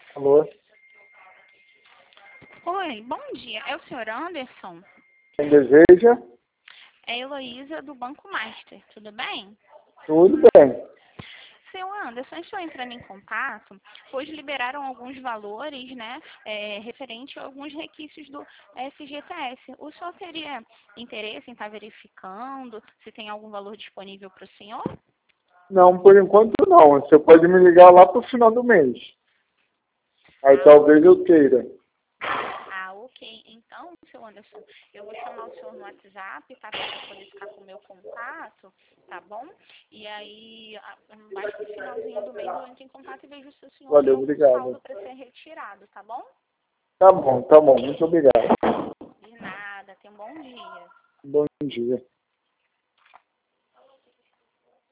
Alô? Oi, bom dia. É o senhor Anderson? Quem deseja? É Heloísa do Banco Master, tudo bem? Tudo bem. Seu Anderson, estou entrando em contato, pois liberaram alguns valores, né, referente a alguns requisitos do FGTS. O senhor teria interesse em estar verificando se tem algum valor disponível para o senhor? Não, por enquanto não. Você pode me ligar lá para o final do mês. Aí talvez eu queira. Ok. Então, seu Anderson, eu vou chamar o senhor no WhatsApp, tá? Para poder ficar com o meu contato, tá bom? E aí, mais pro finalzinho do mês, eu entro em contato e vejo se o senhor tem Valeu, algum obrigado. saldo para ser retirado, tá bom? Tá bom. Muito obrigado. De nada. Tenha um bom dia. Bom dia.